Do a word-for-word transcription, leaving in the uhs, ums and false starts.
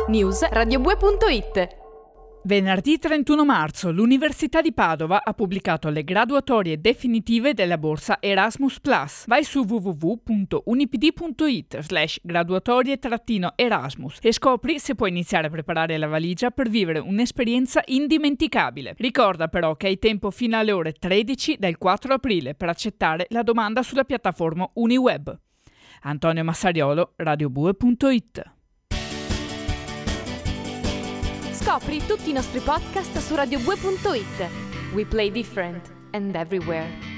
News radiobue punto it. Venerdì trentuno marzo l'Università di Padova ha pubblicato le graduatorie definitive della borsa Erasmus Plus. Vai su w w w punto unipd punto it slash graduatorie trattino Erasmus e scopri se puoi iniziare a preparare la valigia per vivere un'esperienza indimenticabile. Ricorda però che hai tempo fino alle ore tredici del quattro aprile per accettare la domanda sulla piattaforma UniWeb. Antonio Massariolo, radiobue punto it. Scopri tutti i nostri podcast su radiobue punto it. We play different and everywhere.